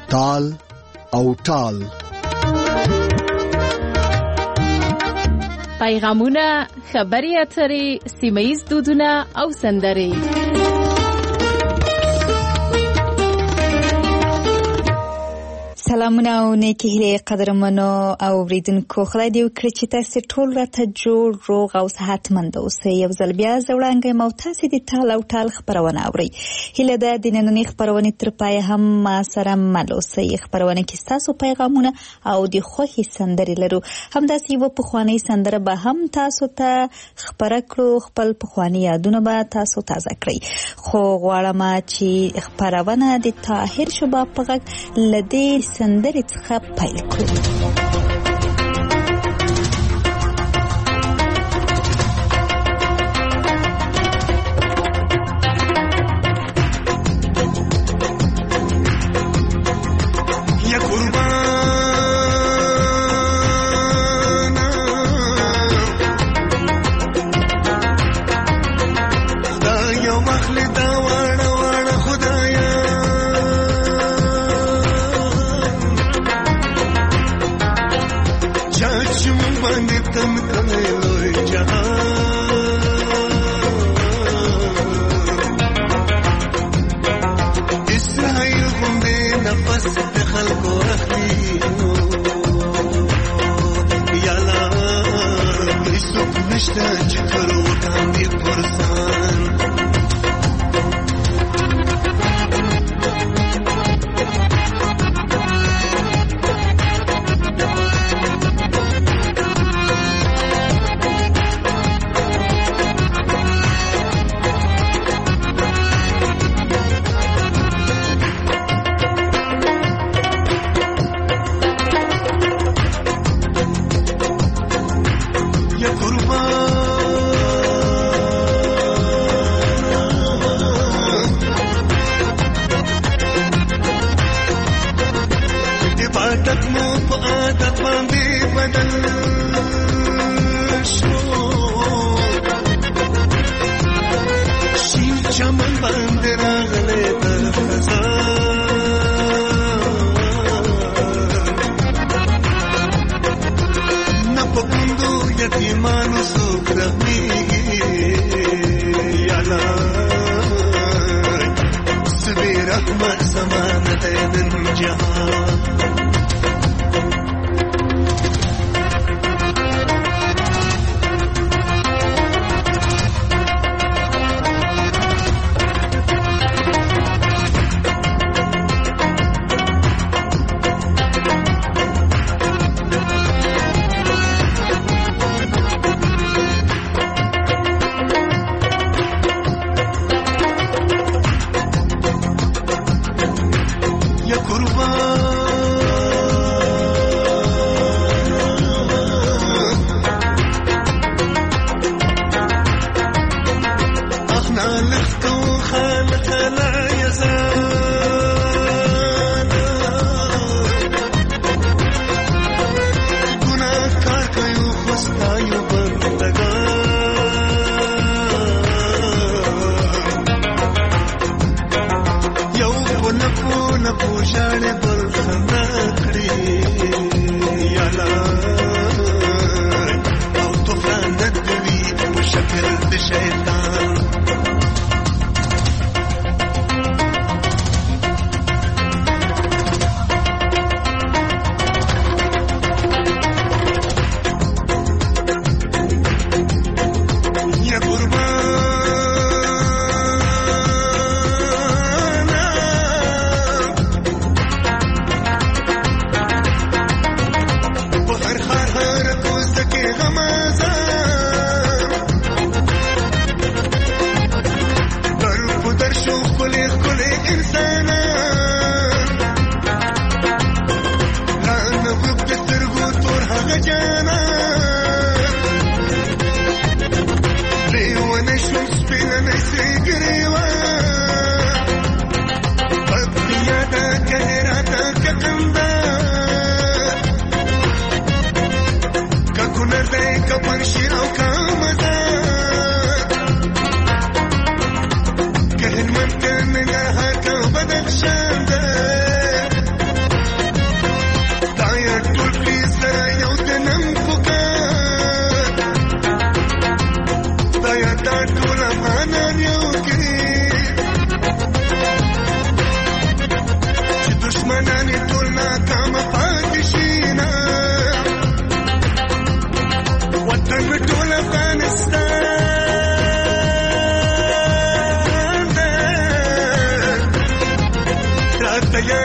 تال او ټال. پیغامونه، خبري اترې، سیمه‌ییز دودونه او سندرې. سلامونه او نیکی هیلې قدرمنو او اوریدونکو، خدای دې وکړي چې تاسو ټول راته جوړ روغ او صحتمند اوسئ. یو ځل بیا زه وړاندې مو تاسو د ټال او ټال خبرونه اورئ. هیله ده د نننۍ خبرونې تر پای هم ما سره مل اوسئ. خبرونه کې تاسو پیغامونه او د خوښي سندرې لرو. همداسې یو پخوانی سندره به هم تاسو ته خبره کړو، خپل پخوانی یادونه به تاسو تازه کړئ. خو غواړم چې خبرونه د طاهر شباب په غږ لدې سندرې څخه پیل کړو.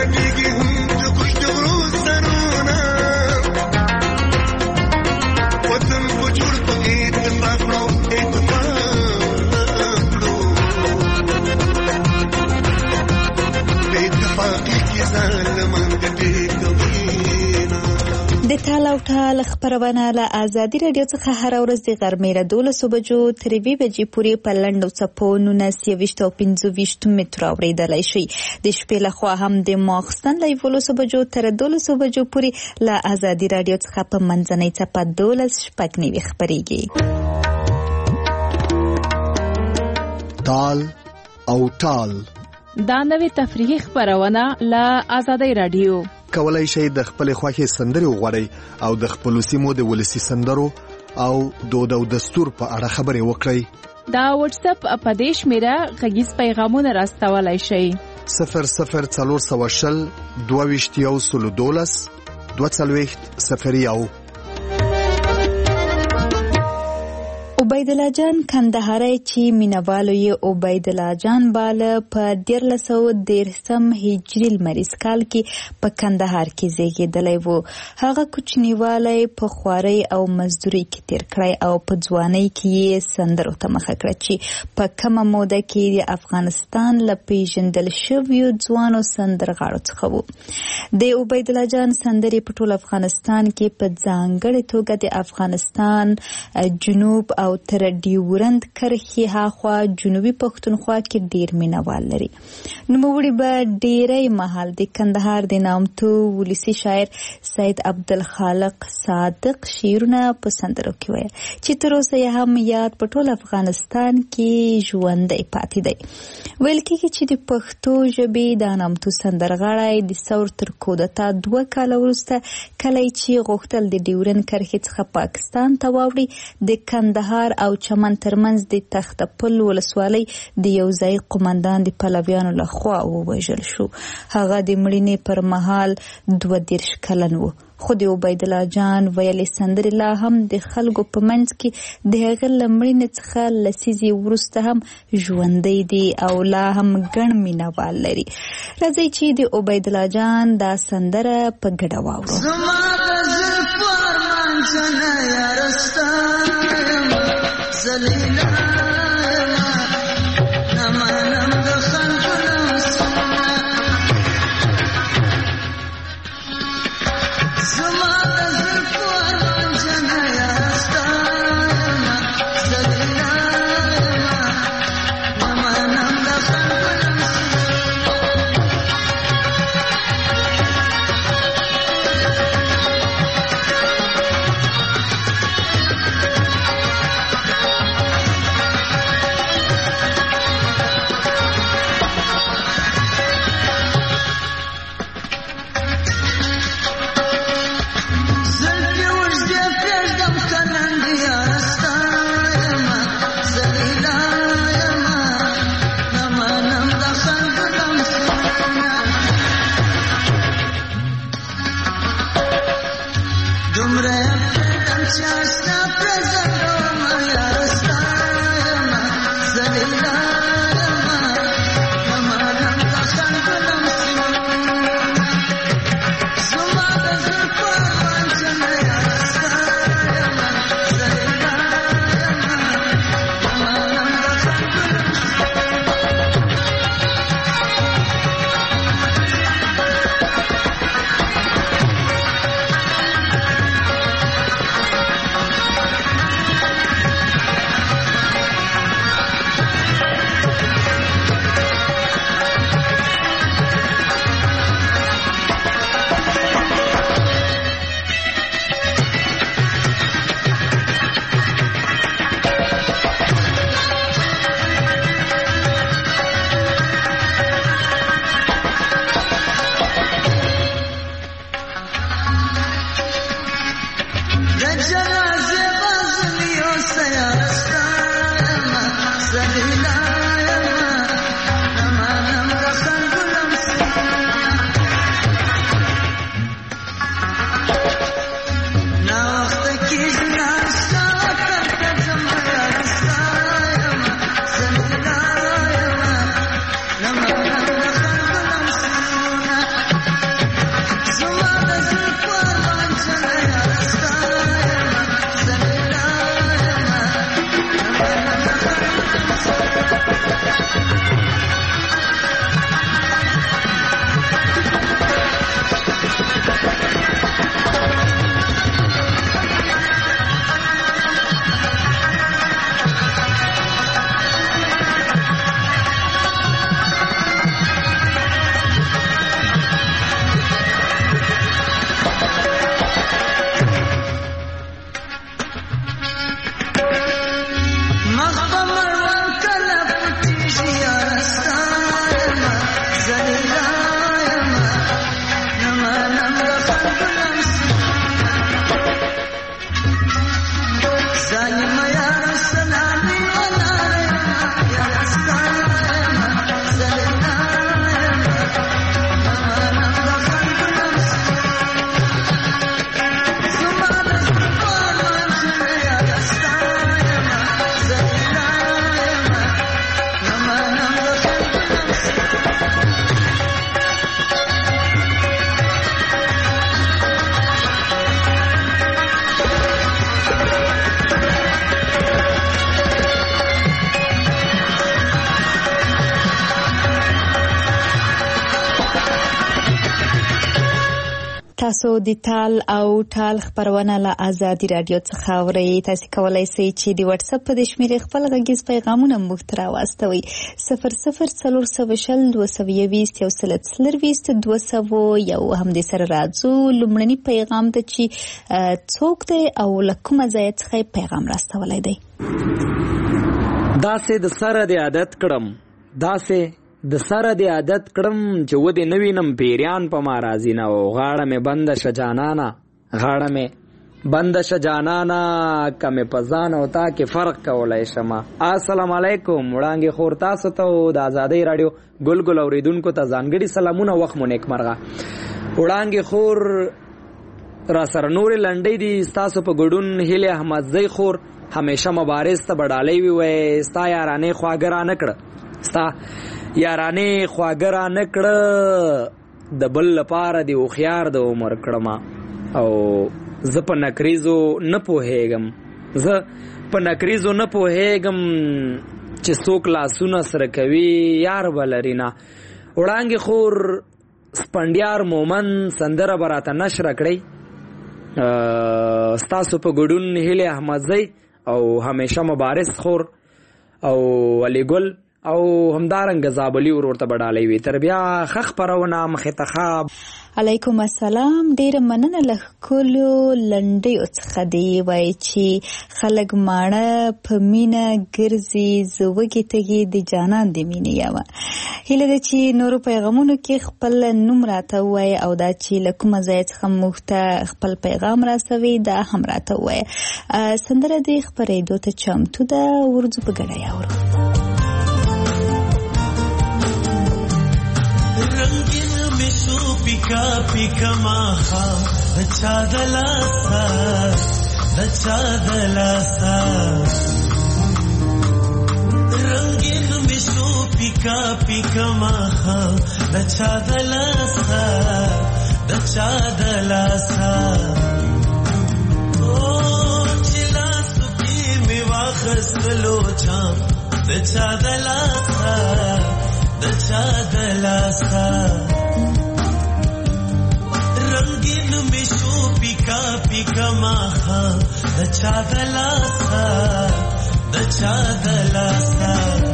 رمیږي هم د خوش د غرو سرونه وطن په جوړ په اتفاق کړو د ټال او ټال خبرونه له آزادي رادیو څخه هر ورځ د غرمې له 12 بجو تر 2 بجې پورې په لنډو څپو 19 او 25 متر اوریدلای شي. د شپې له خوا هم د ماخستن له 12 بجو تر 12 بجو پورې له آزادي رادیو څخه په منځنۍ څپه 12 شپږ خبريږي. ټال او ټال دا نوې تفریحي خبرونه له آزادي رادیو. کولای شئ د خپل خوښي سندري وغوړئ او د خپل سیمو د ولسی سندرو او دود او دستور په اړه خبرې وکړئ. دا واتس اپ اپدیش میرا غږیز پیغامونه راستولای شئ. 00420 22 22 عبید الله جان کندهاری چې مینوالو یې عبید الله جان باله په 1313 هجری لمریز کال کې په کندهار کې زیږیدلی و. هغه کوچنیوالی په خوارۍ او مزدورۍ کې تیر کړی او په ځوانۍ کې یې سندرو ته مخه کړه چې په کومه موده کې د افغانستان له پیژندل شویو ځوانو سندرغاړو څخه و. د عبید الله جان سندرې په ټول افغانستان کې په ځانګړې توګه د افغانستان جنوب او تر ډیورند کرښې هاخوا جنوبي پښتونخوا کې ډیر مینوال لري. نوموړي به ډیری مهال د کندهار د نامتو ولسی شاعر سید عبدالخالق صادق شعرونه په سندرو کې ویل چې تر اوسه یې هم یاد په ټول افغانستان کې ژوندی پاتې دی. ویل کېږي چې د پښتو ژبې د نامتو سندرغاړی د ثور تر کودتا 2 کاله وروسته کله چې غوښتل د ډیورند کرښې څخه پاکستان ته واوړي د کندهار او چمن ترمنځ د تختپل ولسوالۍ د یو ځای قومندان د پلویانو لخوا ووژل شو. هغه د مړینې پر مهال 22 کلن و. خو د عبید الله جان ویلې سندرې لا هم د خلکو په منځ کې د هغه له مړینې څخه لسیزې وروسته هم ژوندی دي او لا هم ګڼ مینوال لري. راځئ چې د عبید الله جان دا سندره په ګډه واورو. زلیلا نمانم دخن کناسونا زما دزرکو ارمان جنایا استانا زلیلا نمانم دخن کناسونا تاسو د تال او ټال خبرونه له آزادي رادیو څخه اورئ. تاسو کولای شئ چې د واتس اپ په شمیرې خپل غږیز پیغامونه موږ ته راواستوئ. 00407221 یو هم د سره راځو. لومړنی پیغام ته چې څوک دی او له کومه ځای څخه پیغام راستولی دی؟ داسې د سره د عادت کړم چې و دې نه وینم پیریان په ما راځي نه و. غاړه مې بنده شه جانانا که مې په ځان او تا کې فرق کولی شمه. السلام علیکم. وړانګې خور تاسو ته او د آزادۍ راډیو ګل اوریدونکو ته ځانګړي سلامونه. وخت مو نیکمرغه. وړانګې خور را سره نورې لنډۍ دي. ستاسو په ګډون هیلې احمدزۍ خور همیشه مبارز ته بډالۍ ووایي. ستا یارانې خواږه را نه کړه د بل لپاره دی هوښیار د عمر کړمه. او زه په نکریزو نه پوهېږم چې څوک لاسونه سره کوي یار به لري نه. وړانګې خور سپنډیار مومن سندره به راته نشره کړئ. ستاسو په ګډون هیلې احمدزۍ او همیشه مبارز خور او علی ګل او همدارنګه زابلی ورته بډالۍ وي. تر بیا ښه خپرونه مخې ته ښه. علیکم السلام. ډیره مننه له ښکلو لنډیو څخه دی. وایي چې خلک ماړه په مینه ګرځي، زه وږې تږې د جانان د مینې یمه. هیله ده چې نورو پیغامونو کې خپل نوم راته ووایي او دا چې له کومه ځای څخه موږ ته خپل پیغام راسوي دا هم راته ووایي. سندره د خپرېدو ته چمتو ده. ورځو په ګډه یاورو. پیکا پیکا ماخا دچا دلاسا رنگین مشو پیکا پیکا ماخا دچا دلاسا او چلا سکی می واخستلو جام دچا دلاسا رنگین مشو پیکا پیکا ماخا دچا دلاسا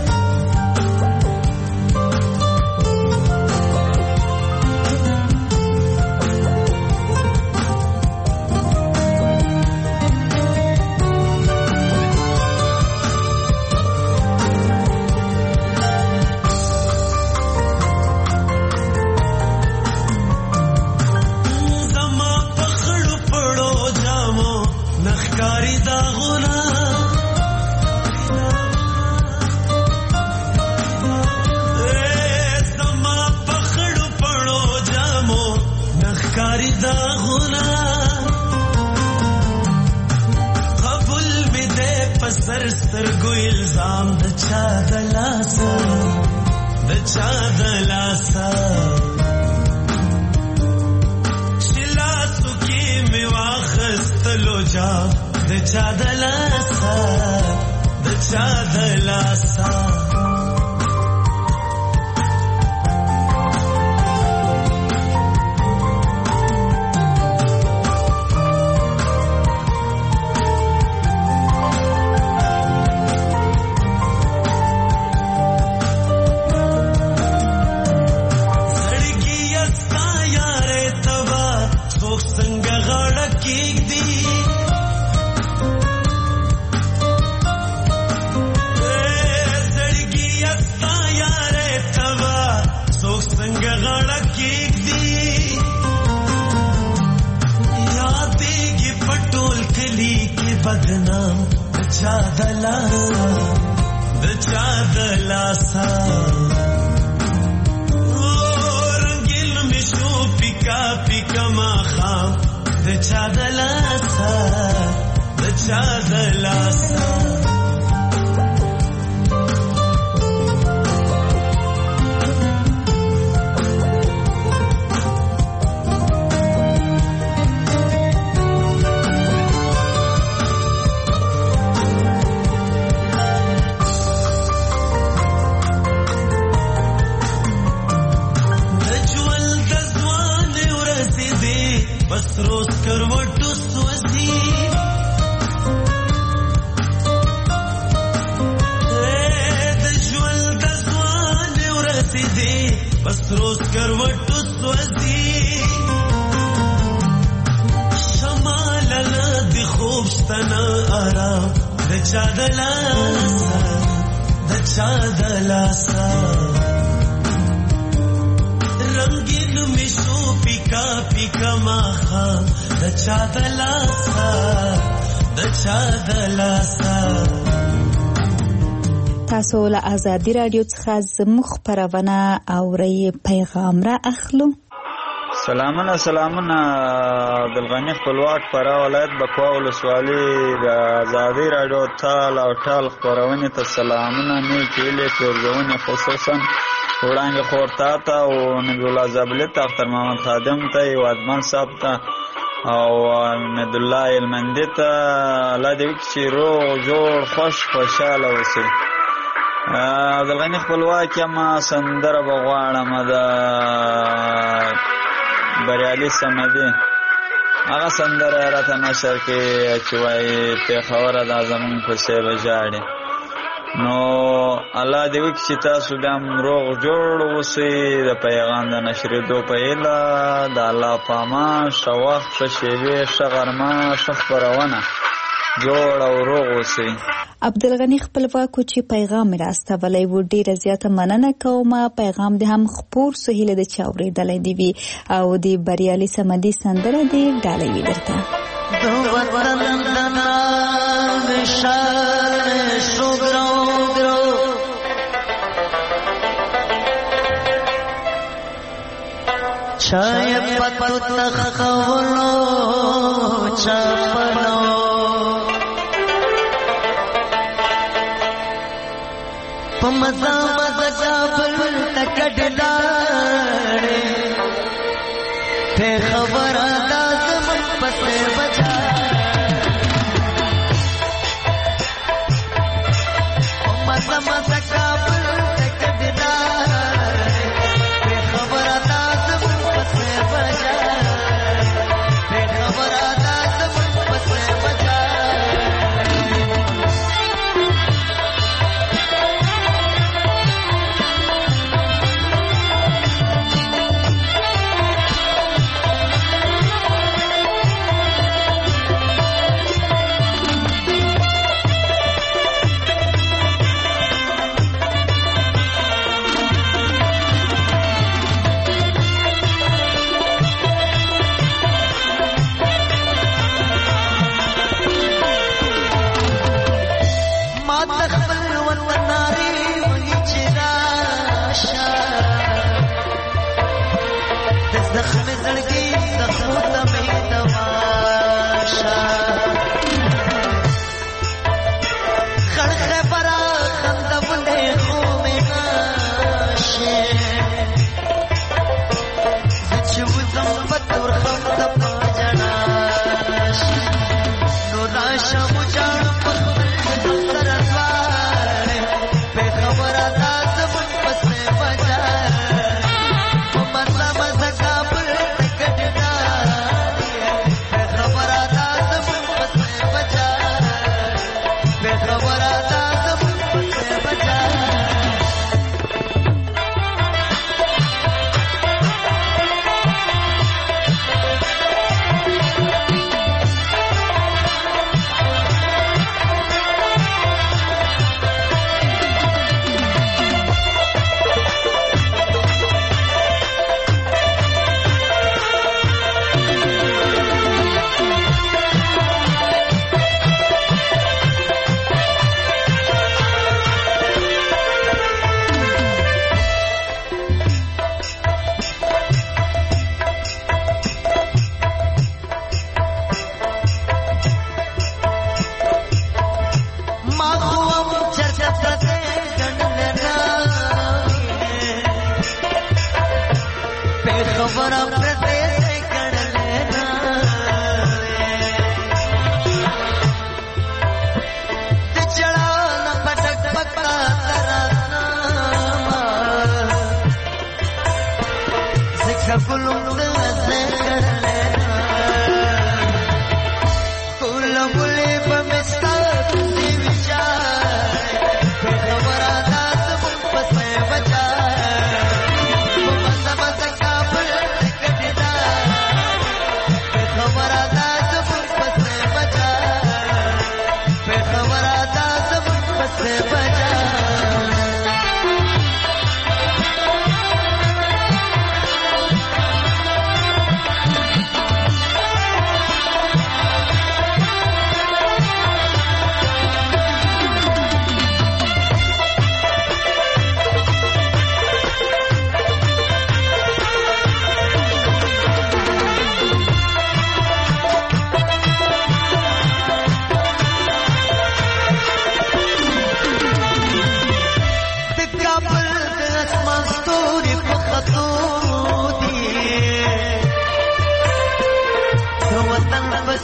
سترګو الزام دچا دلاسا شلاسو کې می واخستلو جا دچا دلاسا بدنام دچا دلاسا رنگین مشو پیکا پیکا ماخام دچا دلاسا بس روز کروټو سوځي د ژوند د ځوان ورځې دي بس روز کروټو سوځي شمال د خوب ستنه آرام د چا د لاسا رنگین مشو پیکا پیکا ماخا د چا د لاسا تاسو له آزادي رادیو څخه زموږ خبرونه اورئ پیغام را اخلو. سلامونه عبدالغنی خپلواک فرا ولایت بکوا ولسوالي د آزادي رادیو تال او ټال خبرونه ته سلامونه نیکې له پرځونه خصوصا وړاندې خورتا ته او نبی الله زبلی ته اختر محمد خادم ته وادمان صاحب ته او احمد الله المندی ته الله دې چې روغ جوړ خوشاله اوسئ. عبدالغنی خپلواک ما سندره بغواړم د بریالي سمدي هغه سندره راته نشر کې چې وایي پېښور د زمون په سیب جاړي نو الله دې وکړي چې تاسو بیا روغ جوړ اوسئ د پیغام د نشرېدو په هیله د الله په امان ښه وخت ښه شېبې ښه غرمه ښه خپرونه جوړ او روغ اوسئ. عبدالغنی خپلواکو چې پیغام راستولی و ډیره زیاته مننه کوم. پیغام دې هم خپور سو هیله د چا اورېدلی دی وي او د بریالي سمدي سندره دې ډالۍ وي درته. چای پتو تخولو چپلو پمزا مزا بل تکډلاړې ته خبر انداز من پسې بچا پمزا مزا بل تکډلاړې ته خبر انداز من پسې بچا ته خبر انداز من پسې بچا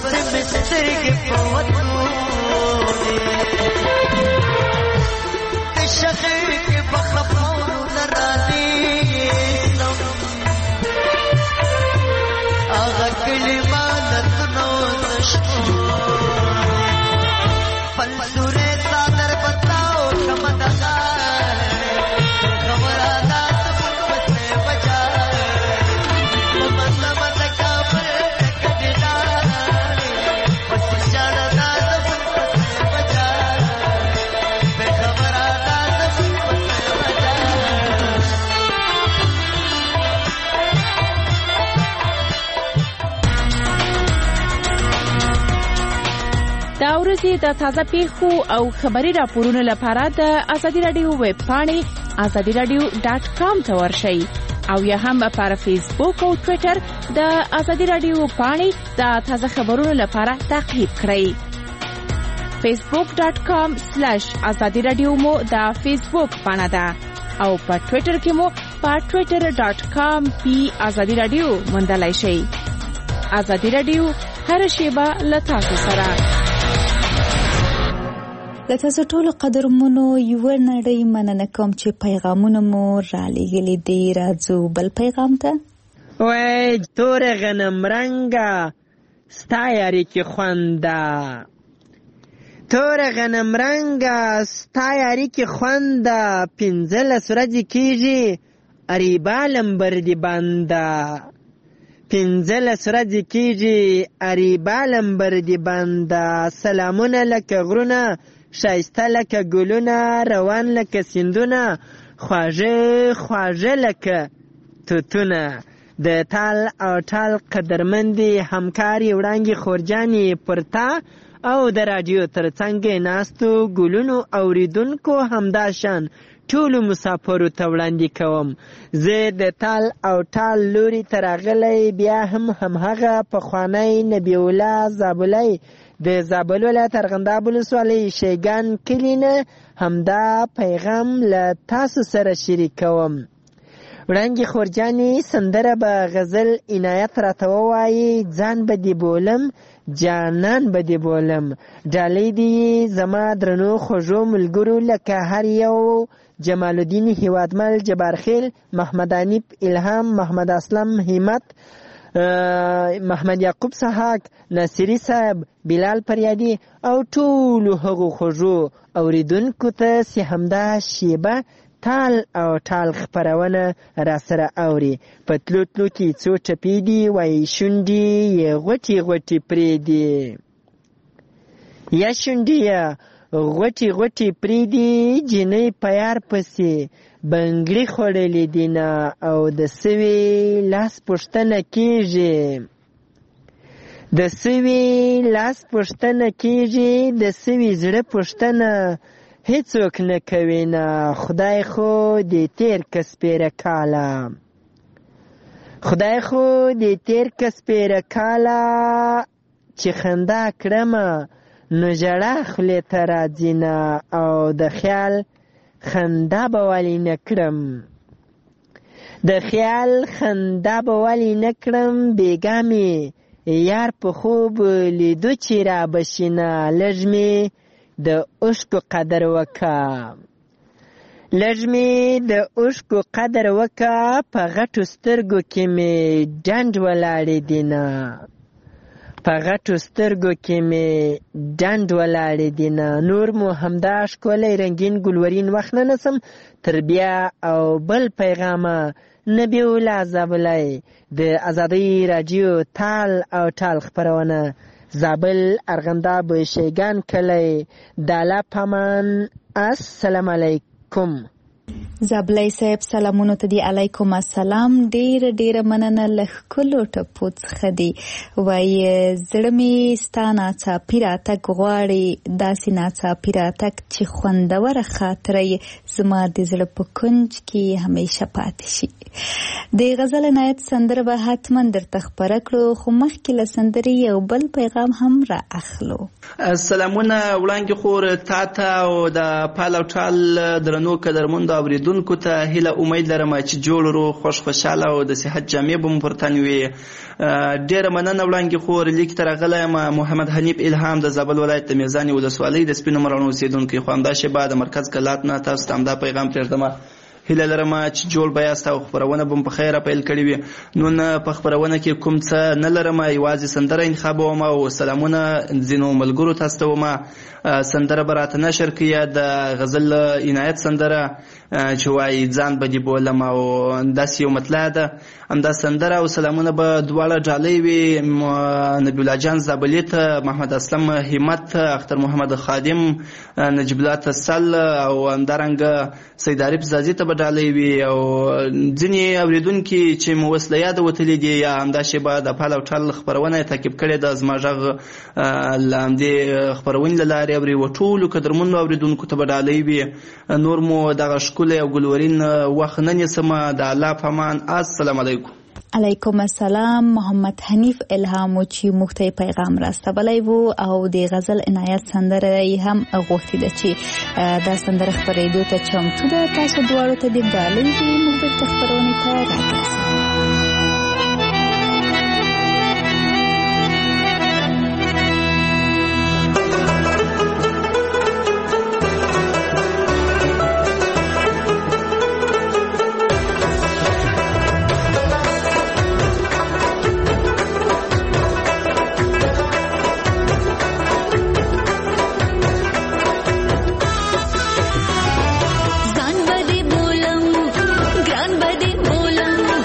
से मिस्त्री के पवतू शखीर के बखफोरू नरानी आगा कलिमानत नो नशको पलसुरे सादर बताओ क्षमता खबरादा से बचा मत का पर कदना बस चढ़ना से बचा बेखबरादा से बचा دا ورځې د تازه پیښو او خبري راپورونو لپاره د ازادي رادیو ویب پاڼې azadiradio.com ته ورشئ او یا هم پر فیسبوک او ټوئیټر د ازادي رادیو پاڼې د تازه خبرونو لپاره تعقیب کړئ. facebook.com/azadiradio مو د فیسبوک پاڼه ده او په ټوئیټر کې مو په twitter.com/azadiradio موندلای شئ. ازادي رادیو هر شیبه له تاسو سره. د تاسو ټولو قدرمنو یو نړۍ مننه کوم چې پیغامونه مو را لېږلي دي. راځو بل پیغام ته. وای تور غنم رنګه ستا یاري کې خونده تور غنم رنګه ستا یاري کې خونده 15 ورځې کېږي اریبا لمبر دی بنده 15 ورځې کېږي اریبا لمبر دی بنده سلامونه لکه غرونه شایسته لکه ګلونه روان لکه سیندونه خواږه خواږه لکه توتونه د تال او ټال قدرمندي همکاري وړانګې خورجانې پرتا او د رادیو ترڅنګ ناستو ګلونو اوریدونکو همداشان ټولو مسافرو ته وړاندې کوم. زه د تال او ټال لوري ته راغلی بیا هم همهغه پخوانی نبی الله زابلی د زابل ولایت ارغنداب ولسوالۍ شیګان کلي نه همدا پیغام له تاسو سره شریکوم. وړانګې خورجانې سندره به غزل عنایت راته ووایي ځان به دې بولم جانان به دې بولم ډالۍ دې زما درنو خوږو ملګرو لکه هر یو جمال الدین هیوادمل جبارخیل محمد انیب الهام محمد اسلم همت محمد یعقوب سحاق ناصری صاحب بلال پریادی او ټولو هغو خوږو اوریدونکو ته چې همدا شیبه تال او ټال خپرونه را سره اوري. په تلو تلو کې څو ټپې دي وایي شونډې یې غوټې غوټې پرېږدي یا شونډې یې غوټې غوټې پرېږدي جینۍ په یار پسې بنګړي خوړلې دي نه او د سوي لاس پوښتنه کېږي د سوي لاس پوښتنه کېږي د سوي زړه پوښتنه هیڅوک نه کوي نه خدای خو دې تیر کس پیره کاله خدای خو دې تیر کس پیره کاله چې خندا کړمه نو ژړا خولې ته راځي نه او د خیال خندا به ولې نه کړم د خیال خندا به ولې نه کړم بېګا مې یار په خوب لیدو چې را بشي نه لږ مې د اوښکو قدر وکه لږ مې د اوښکو قدر وکه په غټو سترګو کې مې ډنډ ولاړې دي نه په غټو سترګو کې مې ډنډ ولاړې دي نه نور مو همدا ښکلی رنګین ګلورین وخت نه نسم تر بیا او بل پیغامه نبی الله زابلی د ازادۍ راډیو تال او ټال خپرونه زابل ارغنداب شیګان کلی داله پامان السلام علیکم. زابلی صاحب سلامونو ته دی علیکم السلام. ډیره مننه له ښکلو ټپو څخه دی وایي زړه مې ستا ناڅاپي راتګ غواړي داسې ناڅاپي راتګ چې خوندوره خاطره یې زما د زړه په کنج کې همیشه پاتې شي. د غزل عنایت سندره به حتما درته خپره کړو، خو مخکې له سندرې یو بل پیغام هم را اخلو. سلامونه وړاندې خور تا ته او د پال او ټال درنو قدرمندو اورېدونکو ته هیله امید لرم چې جوړ روغ خوش خوشحاله او د صحت جامې به مو پر تن وي. ډېره مننه وړاندې خور. لیک ته راغلی یم محمد حنیف الهام د زابل ولایت د میزانې ولسوالۍ د سپینو مراڼو اوسېدونکی، خو همدا شیبه د مرکز کلات نه تاسو ته همدا پیغام پرېږدم. هیله لرم چې جوړ به یاست او خپرونه به په خیره پیل کړې وي. نن په خپرونه کې کوم څه نه لرم، یوازې سندره انتخابوم او سلامونه ځینو ملګرو ته استوم. سندره به راته نشر کړي د غزل عنایت سندره چې وایي ځان به دې بولم، او داسې یو مطلع ده. همدا سندره او سلامونه به دواړه ډالۍ وي نبی الله جان زابلي ته، محمد اسلم همت، اختر محمد خادم، نجیب الله تسل او همدارنګه سید عارف زازي ته به ډالۍ وي. او ځینې اورېدونکي چې مو اوس له یاده وتلي دي یا همدا شیبه د پال او ټال خپرونه تعقیب کړې ده زما غږ له همدې خپرونې له لارې اوري، و ټولو قدرمنو اورېدونکو ته به ډالۍ وي. نور مو دغه ښکلی او ګلورین وخت نه نیسم. د الله په امان. السلام علیکم. علیکم السلام. محمد حنیف الهام چې موږ ته پیغام راستولی و او د غزل عنایت سندره یې هم غوښتې ده چې دا سندره خپرېدو ته چمتو ده. تاسو دواړو ته دې ډالۍ وي. موږ بیرته خپرونې ته راګرځو. ځان بدی بولم ګران بدی بولم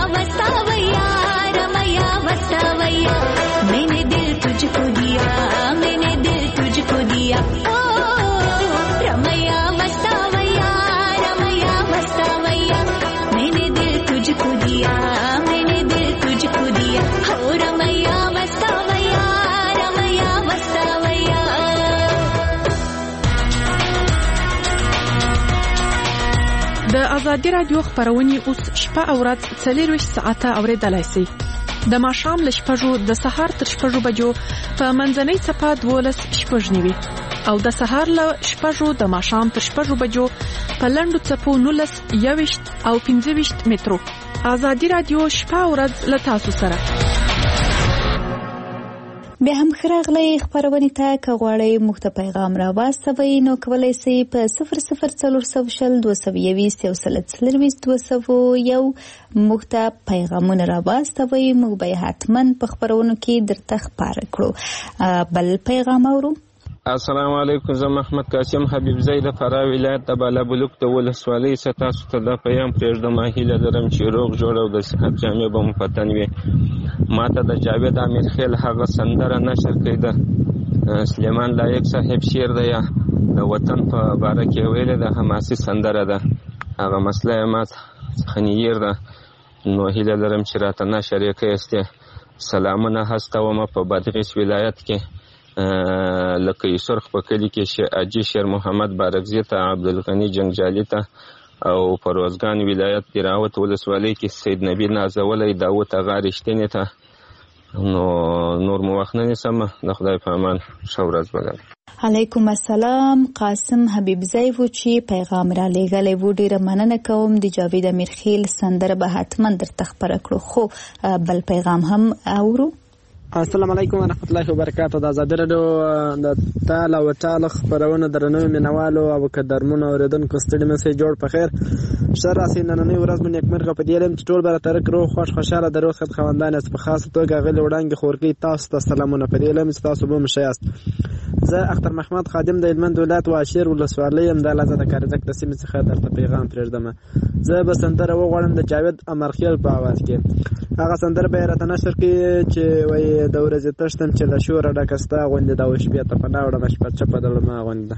वस्तावैया रमैया वस्तावैया मैंने दिल तुझको दिया मैंने दिल तुझको दिया ओ रमैया वस्तावैया मैंने दिल तुझको दिया मैंने दिल तुझको दिया हो रमैया वस्तावैया د ازادي رادیو خبرونه اوس شپه او ورځ 24 ساعته اوریدلای شئ د ماښام له 6 د سهار تر 6 بجو په منځنۍ صفه 12 شپږ نیوي او د سهار له 6 د ماښام تر 6 بجو په لندو صفو 19 21 او 25 مترو ازادي رادیو شپه او ورځ له تاسو سره بیا هم خراغلی خبرونه ته کغواړی مخ ته پیغام را واستوي نو کولای شئ په 004022 مخ ته پیغامونه را واستوي موږ به حتما په خبرونو کې درته خبر کړو بل پیغام اورو السلام علیکم زه محمد قاسم حبیب زید فرا ولایت د بالابلوک د ولسوالۍ ستاسو ته د پیغام پرېږدم هیله لرم چې روغ جوړ او د صحت جامې به مو په تن وي ماته د جاوید امیر خیل هغه سندره نشر کړې ده سلیمان لایق صاحب شعر دی د وطن په باره کې ویلې ده حماسي سندره ده هغه مسله ما څخه نیر ده نو هیله لرم چې راته نشر یې کړئ سلامونه هستومه په بادغیس ولایت کې لکه یسرخ په کلی کې اجي شیر محمد بارکزی ته عبدالغنی جنگجالي ته او پروازګان ولایت دیراوت ولسوالۍ کې سید نبی نازولی داوود اغا رښتینې ته نو نور مو وخت نه نیسم د خدای په امان ښه ورځ ولرئ علیکم السلام قاسم حبیب زی و چې پیغام را لېږلی و ډېره مننه کوم د جاوید امیرخیل سندره به حتما درته خپره کړو خو بل پیغام هم اورو السلام علیکم ورحمت الله وبرکاته د ازادي رادیو د تال او ټال خبرونه درنو مینوالو او قدرمنو اوریدونکو ستړي مسئ جوړ په خیر شر راسي نننۍ ورځ مې نیکمرغه په دې لم چې ټول بر تر کرو خوشاله درو خد خواندان اس په خاص توګه غل وړاندې خورکی تاسو ته سلامونه په دې لم چې تاسو به مشایست زه اختر محمد خادم د هلمند ولایت واشیر ولسوالۍ ام د لازم د کارزک د سیمې څخه درته پیغام پرېږدم زه به سندره وغواړم د جاوید امرخیل په आवाज کې هغه سندره به راته نشر کې چې وای د ورځې تشتم چې له شوره ډکستا غونډه د وشبیا ته په ناوړه مشپت چپ دلما غونډه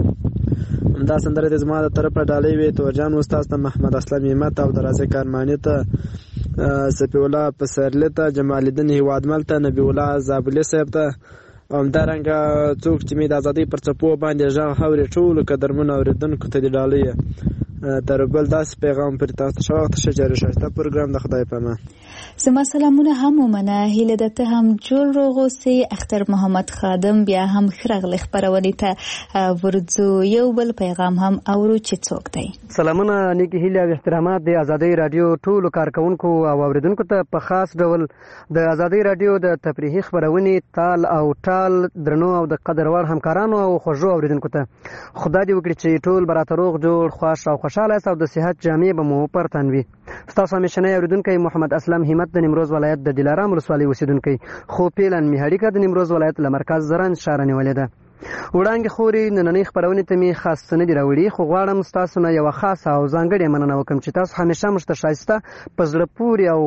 دا سندره د زما د طرفه ډالۍ وي توجان استاد ته محمد اسلام همت او درازه کارمانی ته سپی الله پسرلی ته جمال الدین هوادمل ته نبی الله زابلی صاحب ته همدارنګه څوک چې می د ازادۍ پر څپو باندې ژغ هوري ټول قدرمنو اوریدونکو ته دی ډالۍ تر بل داس پیغام پر تاسو شوخت شجره شته پروګرام د خدای په امان زما سلامونه هم ومنه هیله ده ته هم جوړ روغوسي اختر محمد خادم بیا هم خرغل خبرونه ته ورځو یو بل پیغام هم اورو چې څوک دی سلامونه نیکی هیله او احترامات د ازادۍ رادیو ټول کارکونکو او اوریدونکو ته په خاص ډول د ازادۍ رادیو د تفریحي خبرونه تال او ټال درنو او د قدر وړ همکارانو او خوږو اوریدونکو ته خدای دې وکړي چې ټول برات روغ جوړ خوښ او خوشاله او د صحت جامې به مو پرتن وي تاسو همیشنه اوریدونکو محمد اسلام همت د نیمروز ولایت د دلارام ولسوالۍ اوسیدونکو خو پیلن میهړی کا د نیمروز ولایت له مرکز زرن شهر نیولې ده وړاندې خوري نننۍ خبرونه ته می خاص نه دی راوړي خو غواړم تاسو نه یو خاصه او ځانګړې مننه وکم چې تاسو همیشه مشتشایسته پزړه پوری او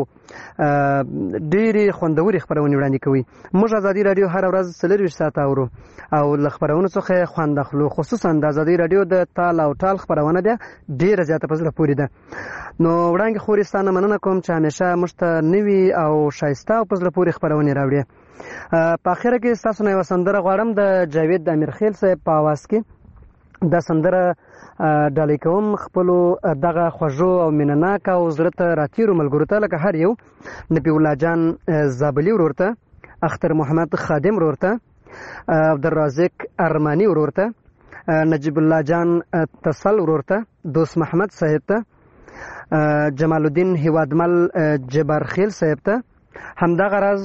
ډېری خوندوري خبرونه وړاندې کوي موږ ازادي رادیو هر ورځ 24 ساعت اورو او ل خبرونه څخه خوند اخلو خصوصا د ازادي رادیو د تال او ټال خبرونه بیا ډېر زیاته پزړه پوری ده نو وړاندې خوري ستانه مننه کوم چې همیشه مشته نوي او شایسته او پزړه پوری خبرونه راوړي په اخر کې تاسو نه وسندره غواړم د جاوید امیرخیل صاحب په आवाज کې د سندره ډالۍ کوم خپل دغه خوږو او مینناک او زړه ته راتیرو ملګرو ته لکه هر یو نبی الله جان زابلی ورورته اختر محمد خادم ورورته عبدالرازق ارمانی ورورته نجیب الله جان تصل ورورته دوست محمد صاحب ته جمال الدین هوادمل جبارخیل صاحب ته همدا غرض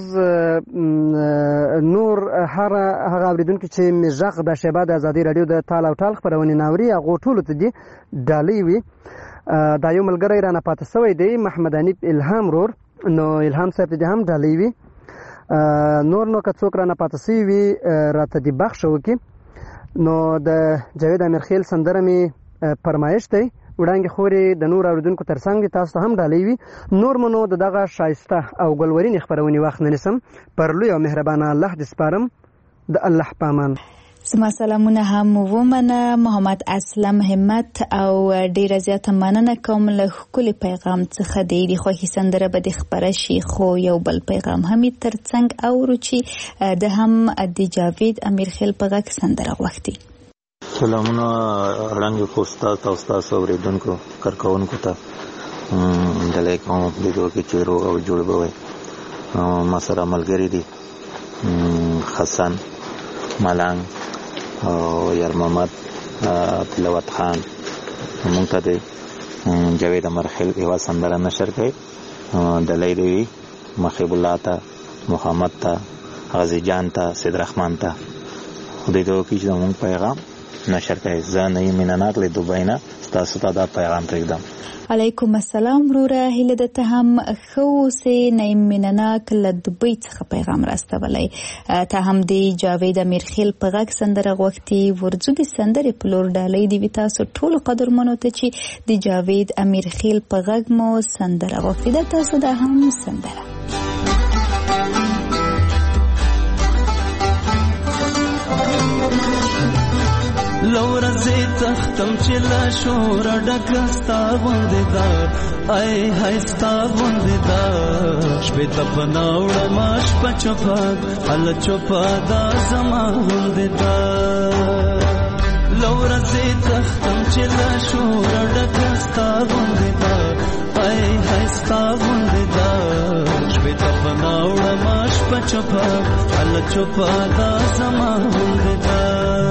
نور هغه اوریدونکو چې مزغ د شباب د ازادي رادیو د تال او ټال خبرونه ناوري هغه ټول ته دي ډالۍ وي دا یو ملګری رانه پاتې شوی دی محمد انیب الهام رور نو الهام صاحب دې هم ډالۍ وي نور نو که څوک رانه پاتې شوی وي راته دی بخښ وکي نو د جاوید امیرخیل سندره می فرمایش دی وړانګې خورې د نور اوریدونکو ترڅنګ دي تاسو ته هم ډالۍ وي. نور منو د دغه شایسته او ګلورینې خپرونې وخت نه نیسم. پر لوی او مهربانه الله دې سپارم. د الله په امان. زما سلامونه هم ومنه محمد اسلم همت او ډیره زیاته مننه کوم له ښکلي پیغام څخه د خوښي سندره به د خپره شي. خو یو بل پیغام هم ترڅنګ اورو چې د هم د جاوید امیرخیل په غږ سندره غوښتي. سلامونه وړاندې خو استاد او استاد اوریدونکو کارکونکو ته دلای کوم د دوه کې چیرو او جوړ بوي. ما سره ملګری دي حسن ملنګ او یار محمد تلاوت خان. مونږ ته د جاوید امیرخیل یو سندره نشر کړي. دلای دی مخیب الله ته محمد ته غازی جان ته سید رحمان ته خدای ته کې زموږ پیغام نشر کړي. زه نه مینانات له دوبۍ نه تاسو ته دا پیغام پرېږدم. علیکم السلام وروره. هیله ده ته هم ښه اوسې. نعیم مینناک له دوبۍ څخه پیغام راستولی. ته هم د جاوید امیرخیل په غږ سندره غوښتي. ورځو د سندرې په لور ډالۍ دي وي تاسو ټولو قدرمنو ته چې د جاوید امیرخیل په غږ مو سندره غوښتي. ده تاسو دا هم سندره لورځې تختم چې لا شور ډکستا غوندې دا ای هاي ستا غوندې دا شپې ته پناوړه ماش په چوپا هله چوپا دا زما غوندې دا لورځې تختم چې لا شور ډکستا غوندې دا ای هاي ستا غوندې دا شپې ته پناوړه ماش په چوپا هله چوپا دا زما غوندې دا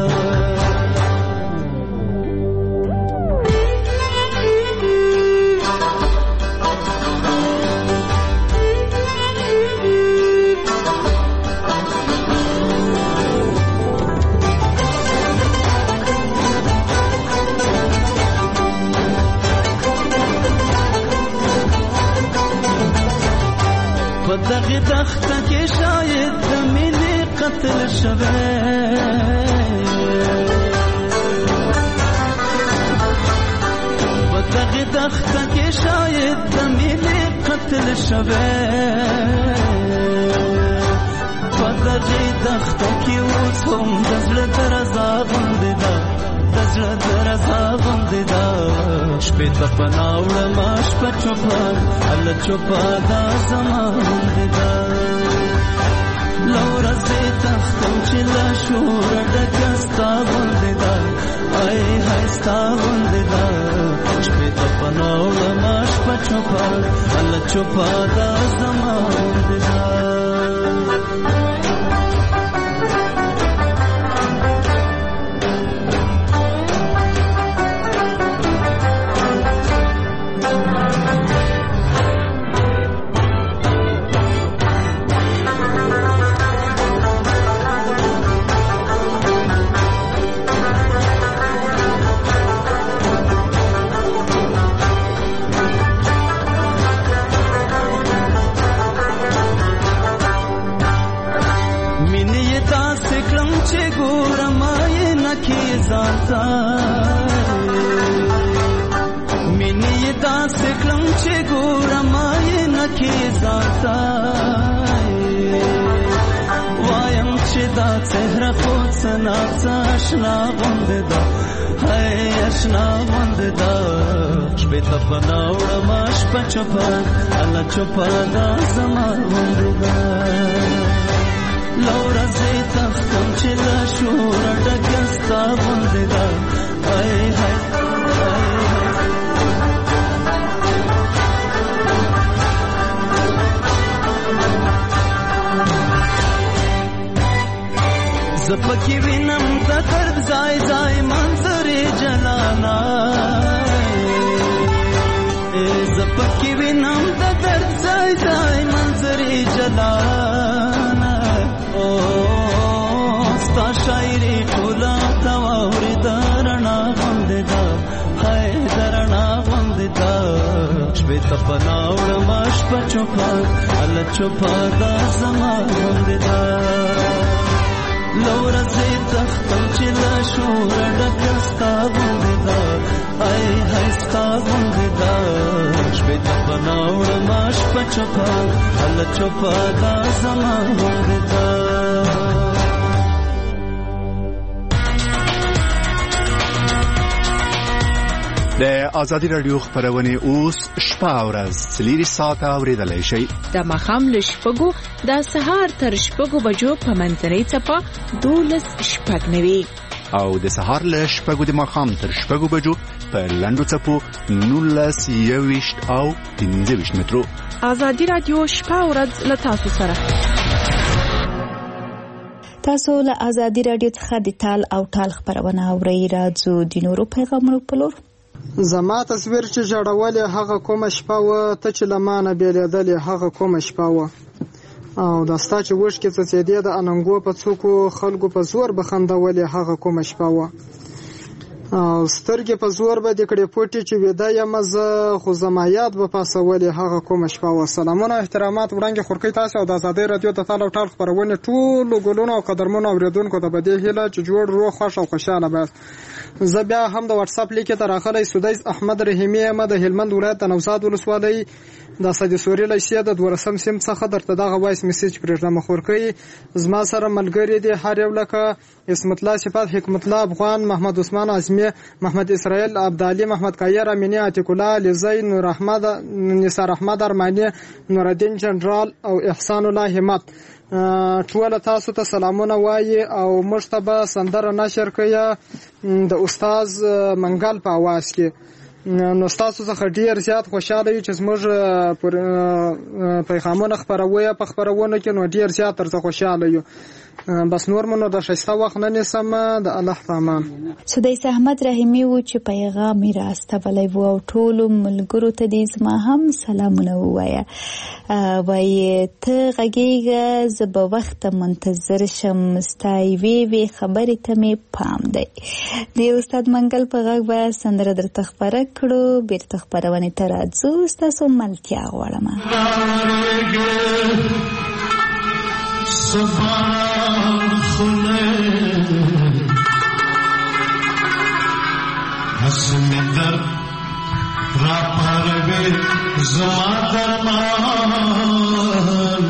دغه دخته کې شاید د مینې قتل شوه دغه دخته کې شاید د مینې قتل شوه دغه دخته کې اوس هم د زړه درزا غوندې ده د زړه درزا غوندې ده شپې ته پناوړه ما شپه چوپه هله چوپه دا زما غوندې ده لورځې تختم چې له شوره ډکه ستا غوندې ده ای هاي ستا غوندې ده شپې ته پناوړه ما شپه چوپه هله چوپه دا زما غوندې ده مینې داسې کړم چې ګورم یې نکې ځانته وایم چې دا څهره خو څه ناڅه اشنا غوندې ده هی اشنا غوندې ده شپې ته پناوړم شپه چوپه هله چوپه دا زما غوندې ده لورځې تختم چې له شوره ډکه ستا غوندې ده ای هی زه پکې وینم د درد ځای ځای منظرې جلانا زه پکې وینم د درد ځای ځای منظرې جلانا ستا شاعري ټوله ته واورېده رڼا غوندې ده هی د رڼا غوندې ده شپې ته پناوړم شپه چوپه هله چوپه دا زما غوندې ده لورځې تختم چې له شوره ډکه ستا غوندې ده ای هستا غوندې دا شپې ته پناوړه ما شپه چوپه هله چوپه دا زما غوندې دا د ازادي رادیو خبرونه اوس شپه او ورځ 3 ساعته اوریدلای شئ. د ماښام له شپږو د سهار تر شپږو بجو په منځنۍ څپه 12:09 او د سهار له شپږو د ماښام تر شپږو بجو په لنډو څپو 19:20 او 15 مترو. ازادي رادیو شپه او ورځ له تاسو سره. تاسو له ازادي رادیو څخه د تال او ټال خبرونه اورئ. راځو د نورو پیغامونو په لور. زما تصویر چې جوړولې هغه کومه شپه و، ته چې لمانه بیلیدلې هغه کومه شپه و، او دا ستا چې وشکې څڅېدې د اننګو په څوکو خلکو په زور بخندولې هغه کومه شپه و، او سترګې په زور به دې کړې پټې چې ویده یم زه خو زما یاد به پاسولې هغه کومه شپه و. سلامونه احترامات وړاندې خورکۍ تاسو او د ازادۍ رادیو د تال او ټال خپرونې ټولو ګلونو او قدرمنو اوریدونکو ته به دې هیله چې جوړ روغ خوښ او خوشحاله باید. زه بیا هم د واتس اپ لیکې ته راغلی سدیس احمد رحیمي یم د هلمند ولایت د نوزاد ولسوالۍ د سید سوري لیسې د 12 سیم څخه درته دغه وایس میسج پرېږدم. خورکۍ زما سره ملګري دي هر یو لکه اسمت الله صفات، حکمت الله افغان، محمد عثمان اعظمي، محمد اسرائیل عبدالي، محمد کایر امینی، عتیق الله لزی، نور احمد، نثار احمد ارمانی، نور الدین جنرال او احسان الله همت. ټول تاسو ته سلامونه وایي او موږ ته به سندره نشر کوي د استاد منګل په आवाज کې. نو تاسو څخه ډیر زیات خوشاله یم چې زموږ پر پیغامونه خبروي په خبرونه کې، نو ډیر زیات تر خوشاله یم. بس نور منو د شایسته وخت نه نسم د الله په امان. سدیس احمد رحیمي و چې پیغام یې راستولی و او ټولو ملګرو ته دې زما هم سلامونه ووایه. وایي ته غږیږه زه به وخته منتظر شم، ستا یوې خبرې ته مې پام دی. د استاد منګل په غږ به سندره درته خپره کړو. بیرته خپرونې ته راځو. ستاسو ملتیا غواړم. سبحان خونه حسن در را پروی زما درمان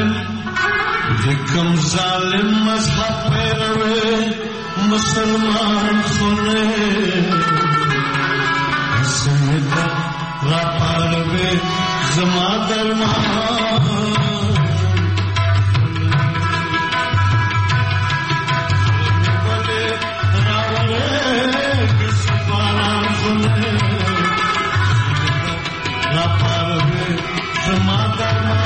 کم ظالم مذہب پیروے مسلمان خنے حسنتا را پاروے زما درمان بلے راورے کسباران خنے را پاروے زما درمان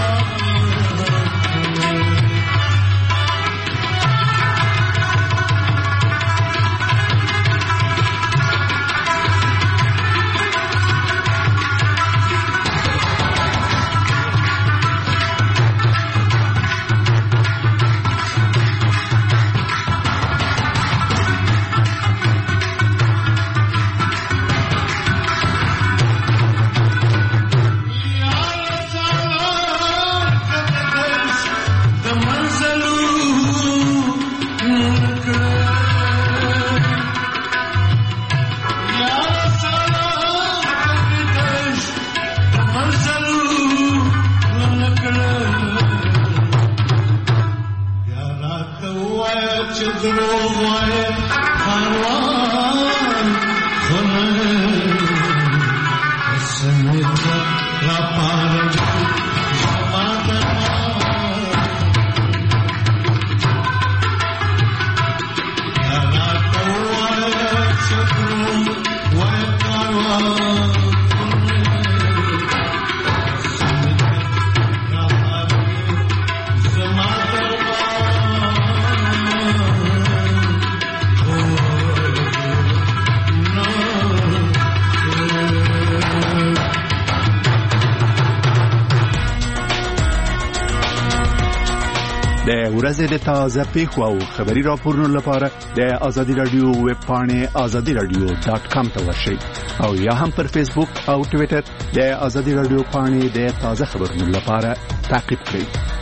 ورځې د تازه پیښو او خبري راپورونو لپاره د آزادي رادیو ویب پاڼې azadiradio.com ته ورشئ او یا هم پر فیسبوک او ټوئیټر د آزادي رادیو پاڼې د تازه خبرونو لپاره تعقیب کړئ.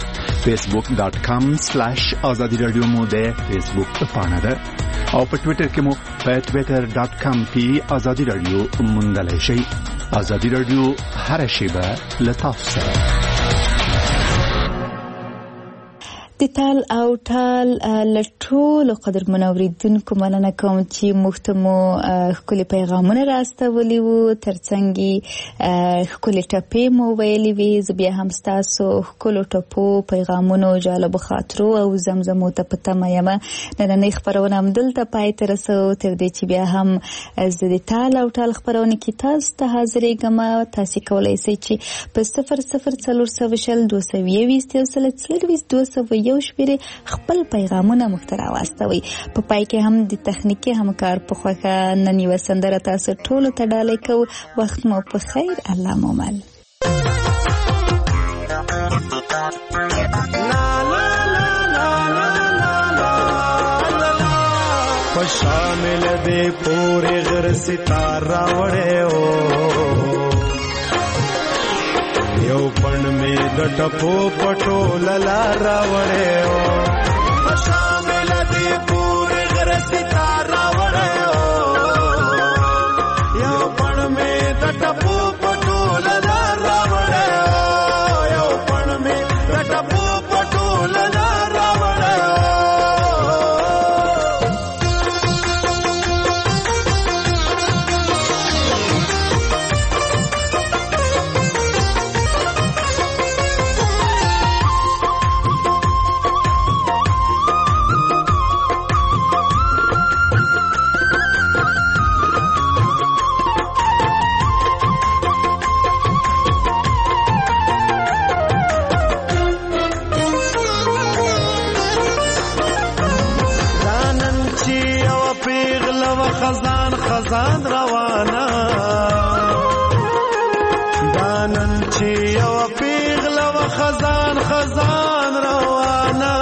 facebook.com/azadiradio مو د فیسبوک پاڼه ده او په ټوئیټر کې مو په twitter.com کې آزادي رادیو موندلای شئ. آزادي رادیو هر شیبه لطف سره. د تال او ټال لټول قدرمن اوریدونکو مننه کوم چې مختمو خپل پیغامونه راستولي وو ترڅنګ خپل ټپې مو ویلي وي زبیا هم تاسو خپل ټپو پیغامونو جالب خاطرو او زمزمو ته پته مېما نن خبرونه هم دلته پای تر رسو تر دې چې بیا هم از د تال او ټال خبرونه کې تاسو ته حاضرې ګما تاسو کولای شئ چې په 00402220 یو شپری خپل پیغامونه مخترا واستوي. په پای کې هم د تخنیکی همکار په خوخه نن یو سندره تاسو ټول ته ډالې کو. وخت مو په خیر. الله مو مل. شامل دې پورې غر ستاره وړې او یو پړ می د ټپو پټو للا وړې او شامل دې پورې غر ستاره وړې او یو پړ می د ټپو پټو للا وړې او یو پړ می د ټپو پټو للا وړې خزان روانه دانن چې یو پیغله و خزان روانه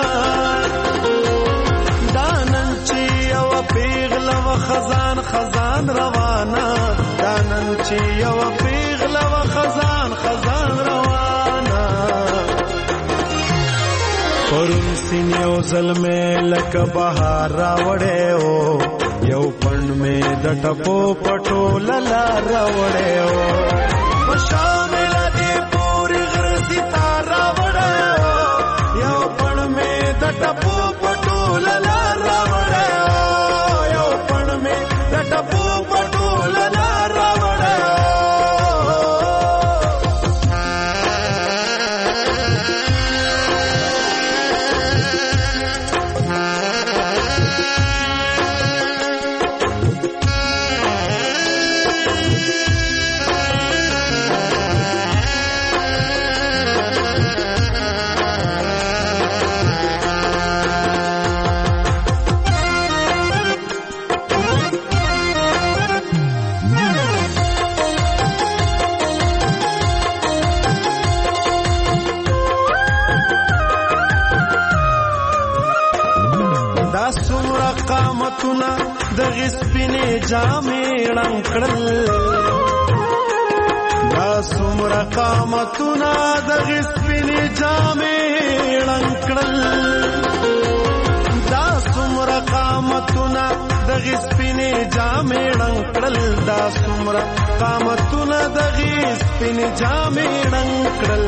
دانن چې یو پیغله و خزان روانه دانن چې یو پیغله و خزان روانه پرون سین یو ظلمه لک بهار راوړې او یو پړ می د ټپو پټو للا راوړې او شامل دې پوری غر ستاره وړې ټپو پټول لار راوړې یو پړ مې د ټپو پټول لار راوړې دغه سپینې جامې ړنګ کړل دا څومره قامتونه دغه سپینې جامې ړنګ کړل دا څومره قامتونه دغه سپینې جامې ړنګ کړل دا څومره قامتونه دغه سپینې جامې ړنګ کړل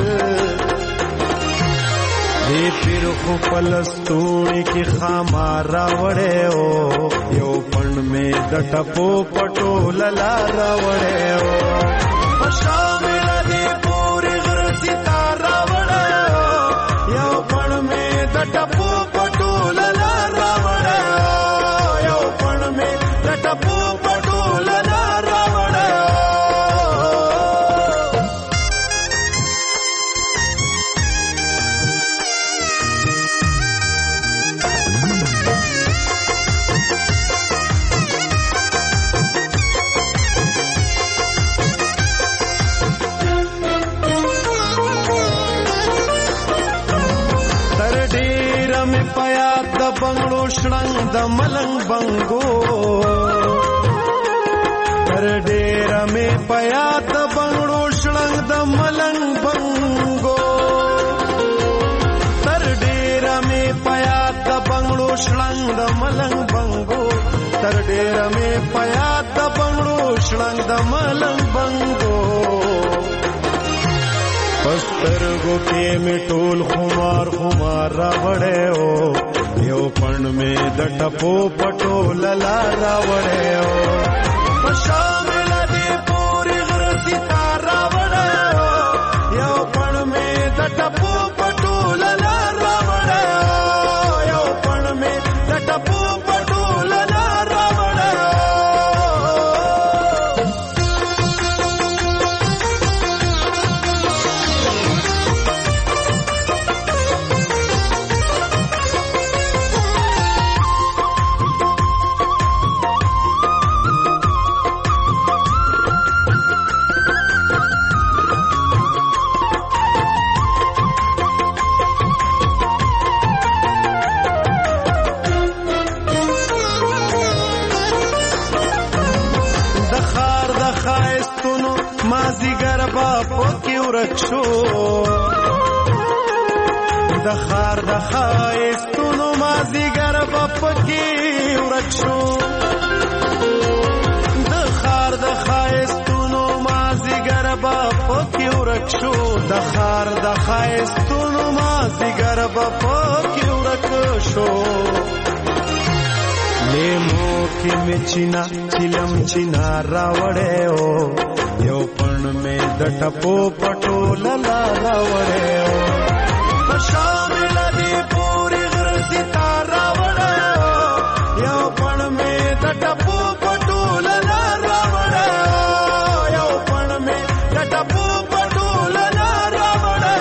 دی پیر خو پلستوړي کې خامار راوړې او یو پړ مې د ټپو پټول لار راوړې او په شامل دی پورې غر ستار راوړې یو پړ مې د ټپو پټول لار راوړې یو پړ مې د ټپو پټول لار راوړې بنگړو شړنګ د ملنګ بنګو تر ډېر مې پیا د بنگړو شړنګ د ملنګ بنګو تر ډېر مې پیا د بنگړو شړنګ د ملنګ بنګو تر ډېر مې پیا د بنگړو شړنګ د ملنګ بنګو پسترګو کې مې ټول خمار خمار راوړې او یو پړ مې د ټپو پټول لار راوړې او په شامل دی پورې غر ستار راوړې یو پړ مې د ټپو پټول لار راوړې یو پړ مې د ټپو پټول لار راوړې د خار د خایستونو مازیګر په پکې ورک شو د خار د خایستونو مازیګر په پکې ورک شو د خار د خایستونو مازیګر په پکې ورک شو لیمو کې مې چینا چلم چینا راوړې او یو پړ مې د ټپو پټول لار راوړې او په شامل دی پورې غر ستار راوړې یو پړ مې د ټپو پټول لار راوړې یو پړ مې د ټپو پټول لار راوړې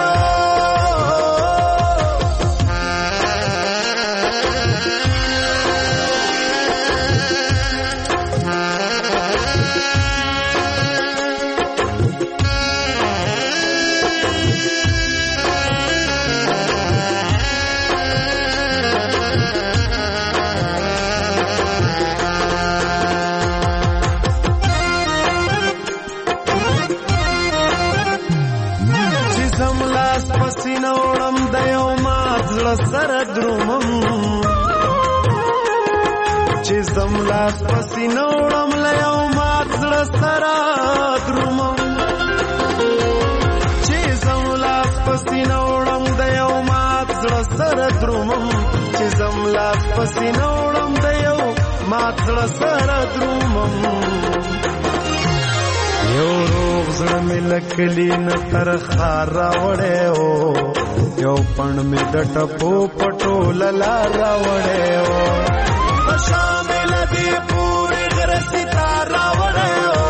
سره درومم چې زم لاس پسینه وړم له یو مات زړه سره درومم چې زم لاس پسینه وړم د یو مات زړه زړه سره درومم چې زم لاس پسې نوړم د یو مات زړه سره درومم یو روغ زړه مې لکلی نه تر خار راوړی او یو پڼ مې د ټپو پټوله لار راوړی او په شامل دې پورې غره ستار راوړی او